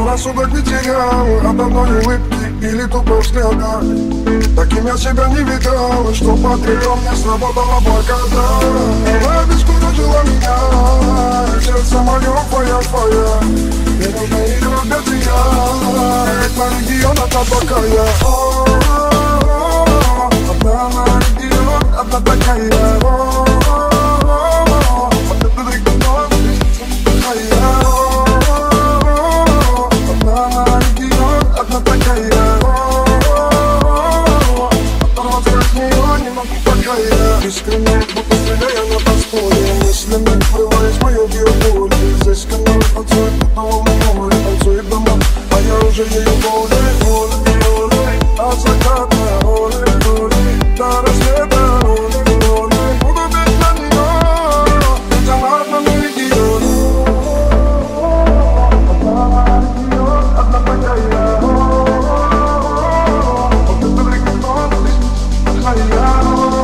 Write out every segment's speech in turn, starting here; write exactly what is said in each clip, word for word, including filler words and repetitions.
рассудок не терял от одной улыбки или тупого взгляда. Таким я себя не видал, что по тревогам не сработала блокада. Она обескуражила меня, сердце мое фая-фая. Мне нужно ее без я, на регион от облакая. Одна на регион, одна такая. Искренне, будто стреляя на танцполе, мыслями врываясь в мое биополе. Здесь канал танцует, будто волны море, танцует дома, а я уже ее воле, воле, воле. От заката, воле, воле, до рассвета, воле, воле. Буду бить на нее, ведь она одна на регион. Одна на регион, одна такая. Вот это регион, здесь такая.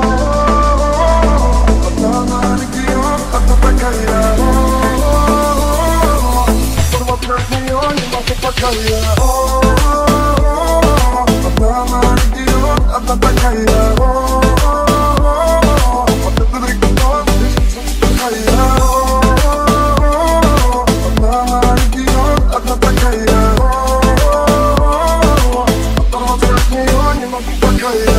Одна на регион, одна такая. Вот это регион, здесь такая. Одна на регион, одна такая. Оторваться от нее не могу пока я.